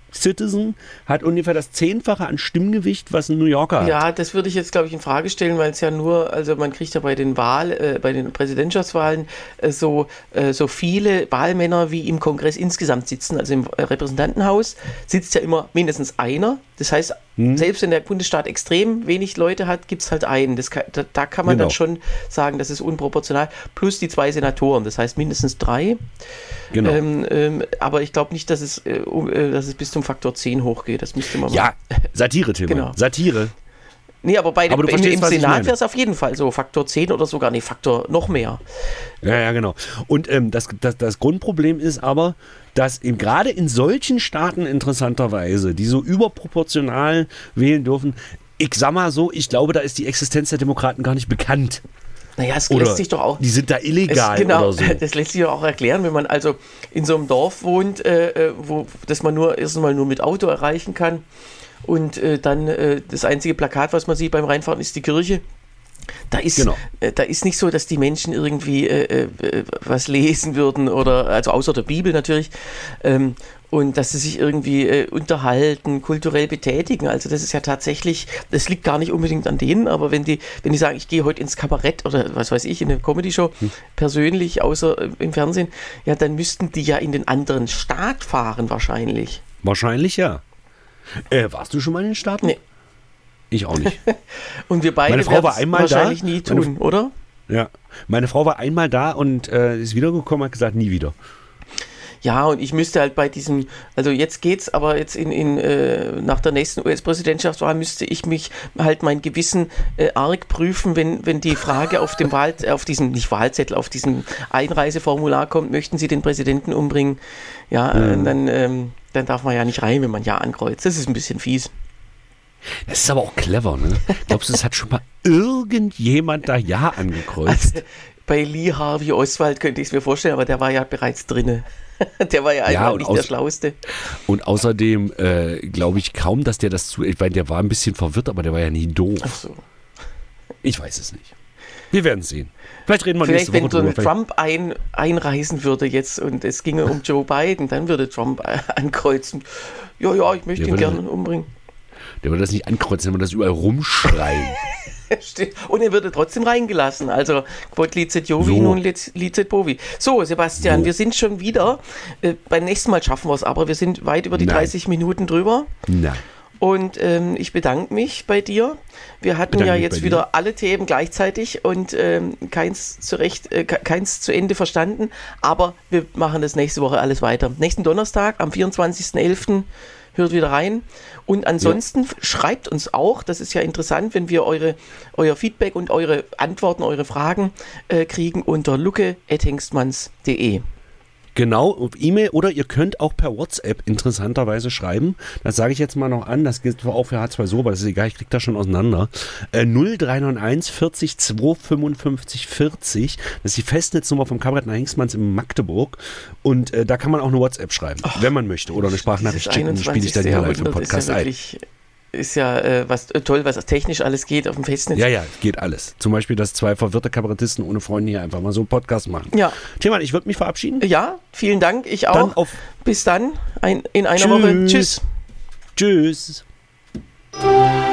Citizen hat ungefähr das Zehnfache an Stimmgewicht, was ein New Yorker hat. Ja, das würde ich jetzt, glaube ich, in Frage stellen, weil es ja nur, also man kriegt ja bei den Wahl, äh, bei den Präsidentschaftswahlen äh, so, äh, so viele Wahlmänner wie im Kongress insgesamt sitzen. Also im Repräsentantenhaus sitzt ja immer mindestens einer. Das heißt, hm. selbst wenn der Bundesstaat extrem wenig Leute hat, gibt es halt einen. Das kann, da, da kann man genau. dann schon sagen, das ist unproportional. Plus die zwei Senatoren, das heißt mindestens drei. Genau. Ähm, ähm, aber ich glaube nicht, dass es, äh, dass es bis zum Faktor zehn hochgeht. Das müsste man mal. Ja, Satire, Tim. Genau. Satire. Nee, aber, bei aber dem, im, im Senat wäre es auf jeden Fall so. Faktor zehn oder sogar, nee, Faktor noch mehr. Ja, ja, genau. Und ähm, das, das, das Grundproblem ist aber, dass eben gerade in solchen Staaten interessanterweise, die so überproportional wählen dürfen, ich sag mal so, ich glaube, da ist die Existenz der Demokraten gar nicht bekannt. Naja, es oder lässt sich doch auch. Die sind da illegal es, genau, oder so. Das lässt sich doch auch erklären, wenn man also in so einem Dorf wohnt, äh, wo das man nur erstmal nur mit Auto erreichen kann. Und äh, dann äh, das einzige Plakat, was man sieht beim Reinfahren, ist die Kirche. Da ist, genau. äh, da ist nicht so, dass die Menschen irgendwie äh, äh, was lesen würden oder, also außer der Bibel natürlich, ähm, und dass sie sich irgendwie äh, unterhalten, kulturell betätigen. Also das ist ja tatsächlich, das liegt gar nicht unbedingt an denen, aber wenn die, wenn die sagen, ich gehe heute ins Kabarett oder was weiß ich, in eine Comedy-Show, hm. persönlich, außer äh, im Fernsehen, ja, dann müssten die ja in den anderen Staat fahren wahrscheinlich. Wahrscheinlich, ja. Äh, warst du schon mal in den Staaten? Nee. Ich auch nicht. Und wir beide Meine Frau war einmal wahrscheinlich da, nie tun, meine, oder? Ja, meine Frau war einmal da und äh, ist wiedergekommen und hat gesagt, nie wieder. Ja, und ich müsste halt bei diesem, also jetzt geht's, aber jetzt in, in äh, nach der nächsten U S-Präsidentschaftswahl müsste ich mich halt mein Gewissen äh, arg prüfen, wenn, wenn die Frage auf dem Wahl, auf diesem, nicht Wahlzettel, auf diesem Einreiseformular kommt, möchten Sie den Präsidenten umbringen? Ja, mhm. äh, dann, ähm, dann darf man ja nicht rein, wenn man Ja ankreuzt. Das ist ein bisschen fies. Das ist aber auch clever, ne? Glaubst du, es hat schon mal irgendjemand da Ja angekreuzt? Also, bei Lee Harvey Oswald könnte ich es mir vorstellen, aber der war ja bereits drinne. Der war ja einfach ja, nicht aus, der Schlauste. Und außerdem äh, glaube ich kaum, dass der das zu... Ich meine, der war ein bisschen verwirrt, aber der war ja nie doof. Ach so. Ich weiß es nicht. Wir werden es sehen. Vielleicht reden wir Vielleicht, nächste Woche wenn so Trump ein, einreisen würde jetzt und es ginge um Joe Biden, dann würde Trump ankreuzen. Ja, ja, ich möchte der ihn gerne umbringen. Der würde das nicht ankreuzen, der würde das überall rumschreien. Und er würde trotzdem reingelassen. Also Quod licet Jovi, so. Nun licet Bovi. So, Sebastian, so. Wir sind schon wieder. Äh, beim nächsten Mal schaffen wir es, aber wir sind weit über die Nein. dreißig Minuten drüber. Nein. Und ähm, ich bedanke mich bei dir. Wir hatten bedanke ja jetzt wieder dir. alle Themen gleichzeitig und ähm, keins, zurecht, äh, keins zu Ende verstanden. Aber wir machen das nächste Woche alles weiter. Nächsten Donnerstag, am vierundzwanzigsten elften hört wieder rein. Und ansonsten ja. schreibt uns auch, das ist ja interessant, wenn wir eure, euer Feedback und eure Antworten, eure Fragen äh, kriegen unter lucke at hengstmanns punkt de. Genau, auf E-Mail oder ihr könnt auch per WhatsApp interessanterweise schreiben. Das sage ich jetzt mal noch an, das gilt zwar auch für H zwei so, aber das ist egal, ich kriege das schon auseinander. Äh, null drei neun eins vierzig zwei fünfundfünfzig vierzig, das ist die Festnetznummer vom Kabarett nach Hengstmanns in Magdeburg und äh, da kann man auch eine WhatsApp schreiben, Ach, wenn man möchte oder eine Sprachnachricht schicken, die spiele ich dann hier live im Podcast ein. Ist ja äh, was äh, toll, was technisch alles geht auf dem Festnetz. Ja, ja, geht alles. Zum Beispiel, dass zwei verwirrte Kabarettisten ohne Freunde hier einfach mal so einen Podcast machen. Ja. Tillmann, ich würde mich verabschieden. Ja, vielen Dank. Ich auch. Dann auf Bis dann. Ein, in einer Tschüss. Woche. Tschüss. Tschüss.